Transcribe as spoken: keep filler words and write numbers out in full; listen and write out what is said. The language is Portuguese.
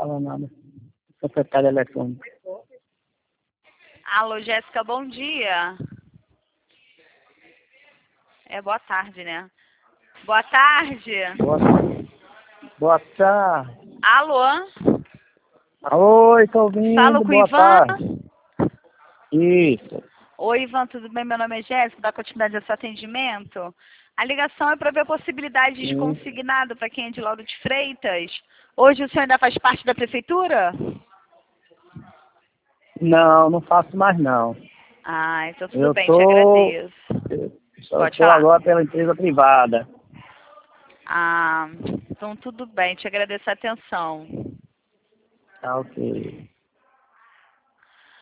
fala nada. Secretária eletrônica. Alô, Jéssica, bom dia. É boa tarde, né? Boa tarde. Boa, boa tarde. Alô? Oi, tô ouvindo. Falo com o Boa Ivan. tarde. Isso. Oi, Ivan, tudo bem? Meu nome é Jéssica, da continuidade desse atendimento. A ligação é para ver a possibilidade de Sim. consignado para quem é de Lauro de Freitas. Hoje o senhor ainda faz parte da prefeitura? Não, não faço mais não. Ah, então tudo Eu bem, te tô, agradeço. eu Pode tô falar. agora pela empresa privada. Ah, então tudo bem, te agradeço a atenção. Tá ok.